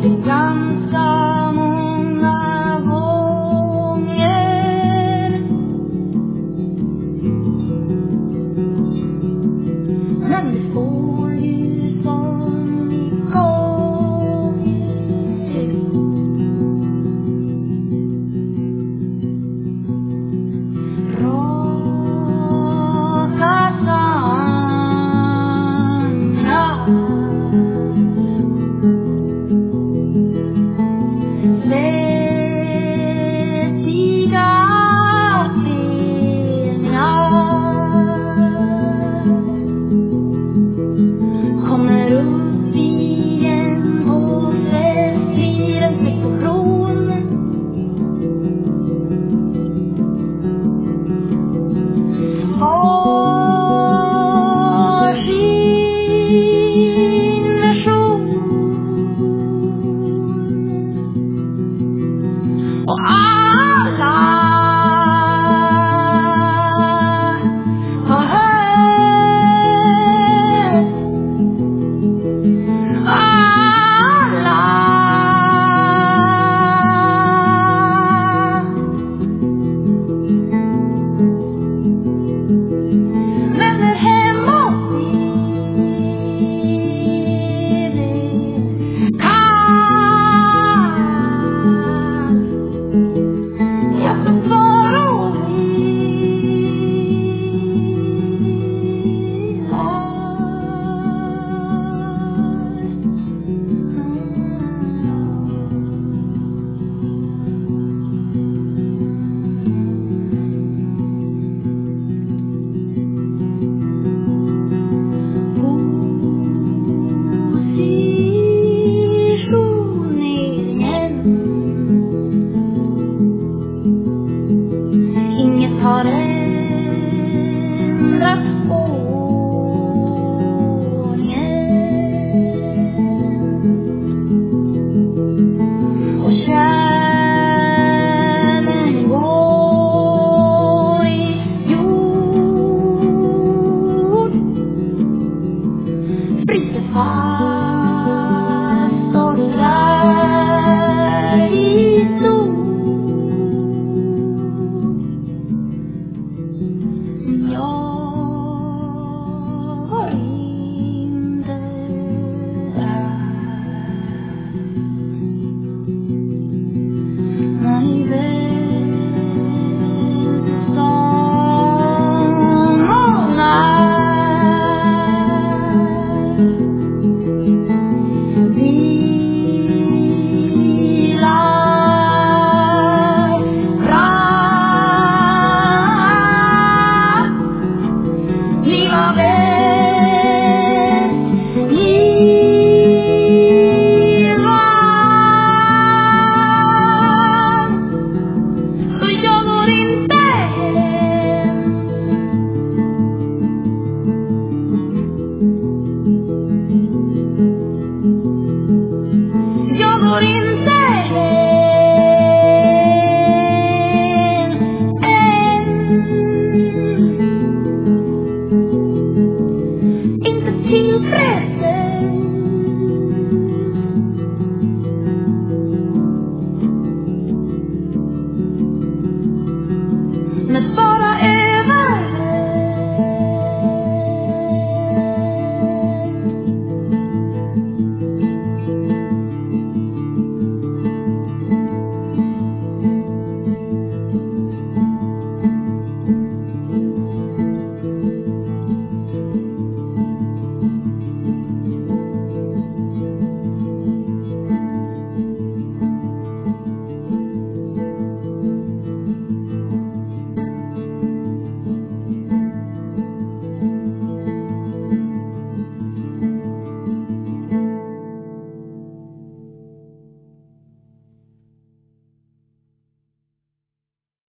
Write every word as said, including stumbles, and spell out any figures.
ganska många gånger. Men det får ju som igång. Raka sandar, svettiga stenar kommer upp igen och blir en explosion. Var sin version och alla har hört, alla vänner hemma hos er kan jag bevara och positioneringen. Inget har ändrat ordningen och kärlen går i jord, spritter fast och svär i stort. Jag var inte där när ni välte som många bilar fram. Ni var bäst, ni vann. Så jag går inte hem. Jag går inte